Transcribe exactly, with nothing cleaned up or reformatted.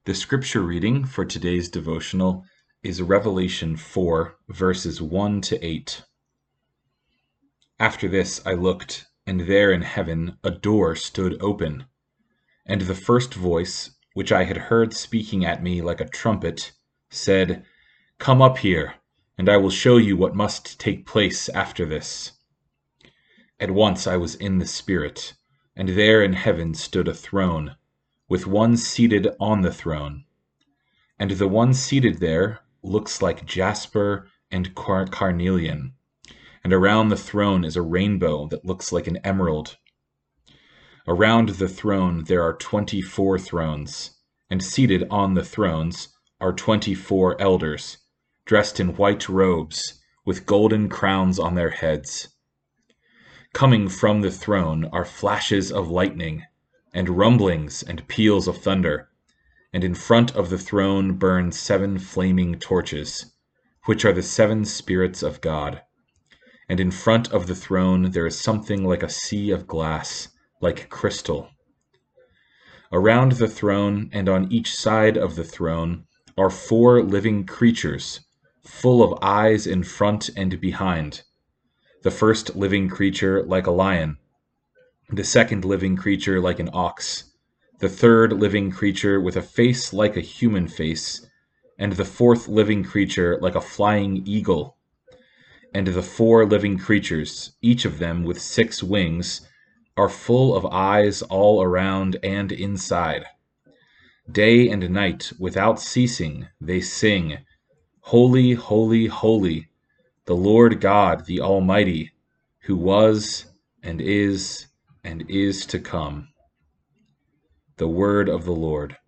The scripture reading for today's devotional is Revelation four, verses one to eight. After this I looked, and there in heaven a door stood open. And the first voice, which I had heard speaking at me like a trumpet, said, "Come up here, and I will show you what must take place after this." At once I was in the Spirit, and there in heaven stood a throne, with one seated on the throne. And the one seated there looks like jasper and car- carnelian, and around the throne is a rainbow that looks like an emerald. Around the throne there are twenty-four thrones, and seated on the thrones are twenty-four elders, dressed in white robes, with golden crowns on their heads. Coming from the throne are flashes of lightning, and rumblings and peals of thunder, and in front of the throne burn seven flaming torches, which are the seven spirits of God. And in front of the throne there is something like a sea of glass, like crystal. Around the throne and on each side of the throne are four living creatures, full of eyes in front and behind. The first living creature like a lion, the second living creature like an ox, the third living creature with a face like a human face, and the fourth living creature like a flying eagle. And the four living creatures, each of them with six wings, are full of eyes all around and inside. Day and night, without ceasing, they sing, "Holy, holy, holy, the Lord God, the Almighty, who was, and is, and is to come." The word of the Lord.